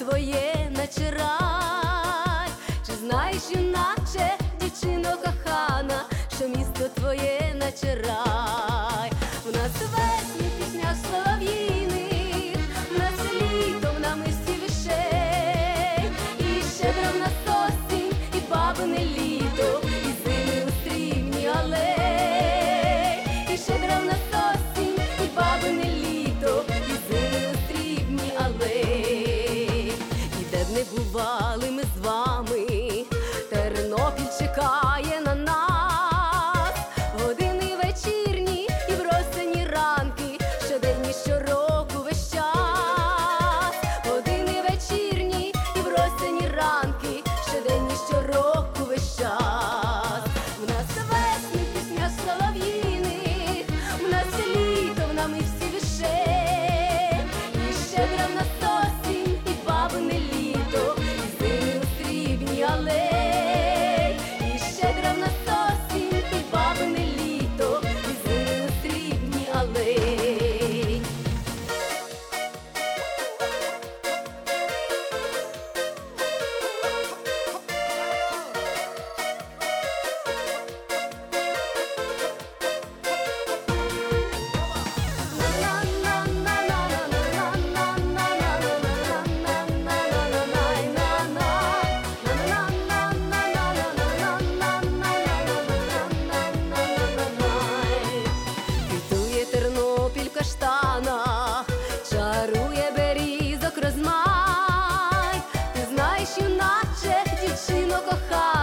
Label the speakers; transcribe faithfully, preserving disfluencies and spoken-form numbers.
Speaker 1: твоє наче рай. Чи знаєш, юначе, дівчино кохана, що місто твоє наче рай? У нас весні пісня солов'їних, в нас літо в намисті вишень, і щедро в нас осінь, і бабине літо, і зими у стрімні алей. І щедро в нас осінь, і бабине літо, і зими у стрімні алей. І де б не бували ми з вами, Тернопіль чекає на нас. Години вечірні і вросені ранки, щодень і щороку весь час. Години вечірні і вросені ранки, щодень і щороку весь час. В нас весни пісня солов'їних, в нас літо в намисті вишень, і щедра в нас осінь, і бабине літо, і зими у срібній алей. І щедра в нас осінь, і бабине літо, і зими у срібній алей. Квітує Тернопіль в каштанах, чарує берізок розмай. Ти знаєш, юначе, дівчино кохана,